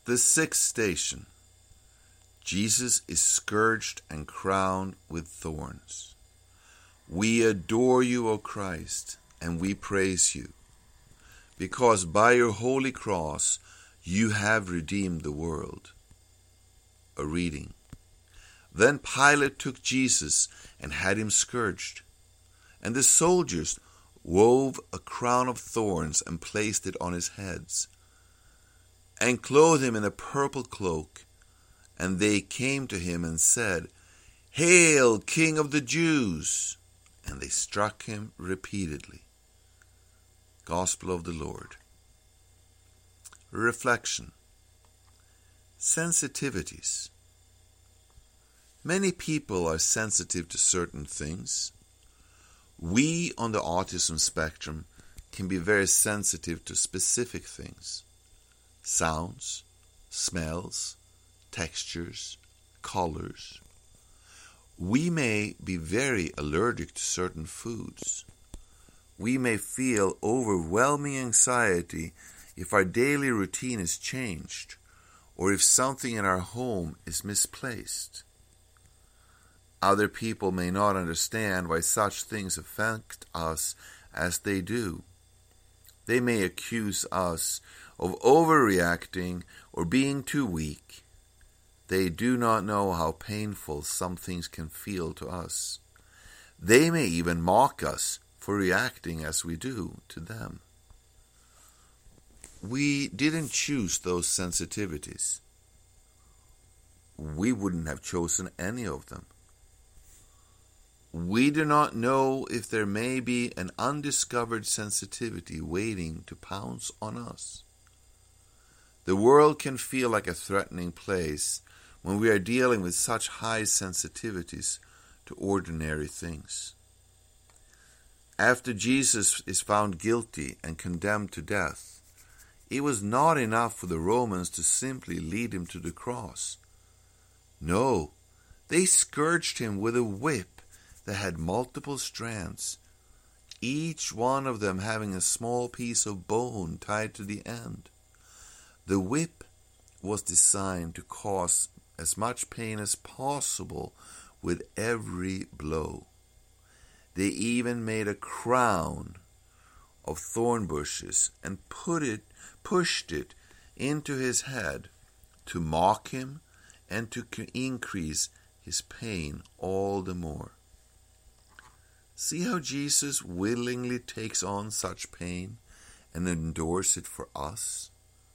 The sixth station. Jesus is scourged and crowned with thorns. We adore you, O Christ, and we praise you, because by your holy cross you have redeemed the world. A reading. Then Pilate took Jesus and had him scourged, and the soldiers wove a crown of thorns and placed it on his heads, and clothed him in a purple cloak. And they came to him and said, "Hail, King of the Jews!" And they struck him repeatedly. Gospel of the Lord. Reflection. Sensitivities. Many people are sensitive to certain things. We on the autism spectrum can be very sensitive to specific things. Sounds, smells, textures, colors. We may be very allergic to certain foods. We may feel overwhelming anxiety if our daily routine is changed, or if something in our home is misplaced. Other people may not understand why such things affect us as they do. They may accuse us of overreacting or being too weak. They do not know how painful some things can feel to us. They may even mock us for reacting as we do to them. We didn't choose those sensitivities. We wouldn't have chosen any of them. We do not know if there may be an undiscovered sensitivity waiting to pounce on us. The world can feel like a threatening place when we are dealing with such high sensitivities to ordinary things. After Jesus is found guilty and condemned to death, it was not enough for the Romans to simply lead him to the cross. No, they scourged him with a whip that had multiple strands, each one of them having a small piece of bone tied to the end. The whip was designed to cause as much pain as possible with every blow. They even made a crown of thorn bushes and pushed it into his head to mock him and to increase his pain all the more. See how Jesus willingly takes on such pain and endures it for us?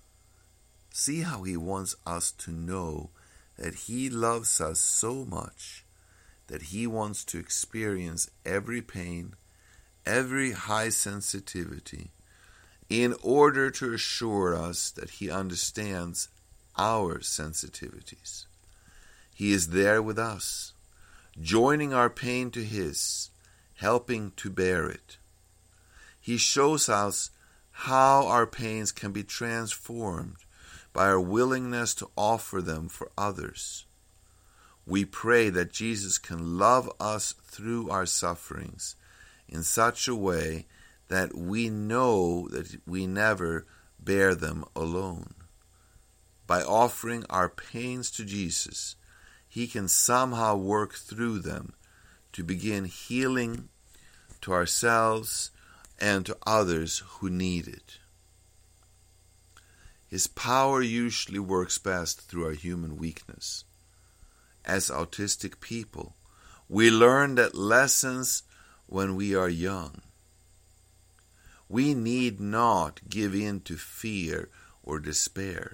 See how he wants us to know that he loves us so much that he wants to experience every pain, every high sensitivity, in order to assure us that he understands our sensitivities. He is there with us, joining our pain to his, helping to bear it. He shows us how our pains can be transformed by our willingness to offer them for others. We pray that Jesus can love us through our sufferings in such a way that we know that we never bear them alone. By offering our pains to Jesus, he can somehow work through them to begin healing to ourselves and to others who need it. His power usually works best through our human weakness. As autistic people, we learn that lessons when we are young. We need not give in to fear or despair.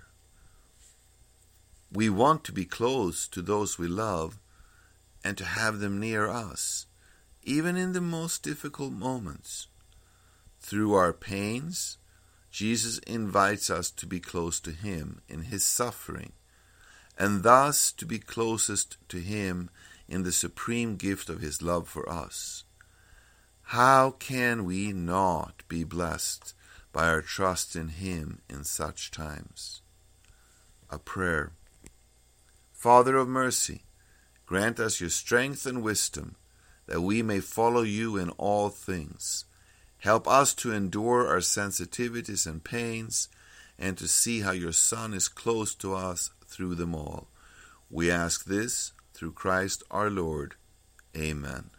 We want to be close to those we love and to have them near us, even in the most difficult moments. Through our pains, Jesus invites us to be close to him in his suffering, and thus to be closest to him in the supreme gift of his love for us. How can we not be blessed by our trust in him in such times? A prayer. Father of mercy, grant us your strength and wisdom, that we may follow you in all things. Help us to endure our sensitivities and pains, and to see how your Son is close to us through them all. We ask this through Christ our Lord. Amen.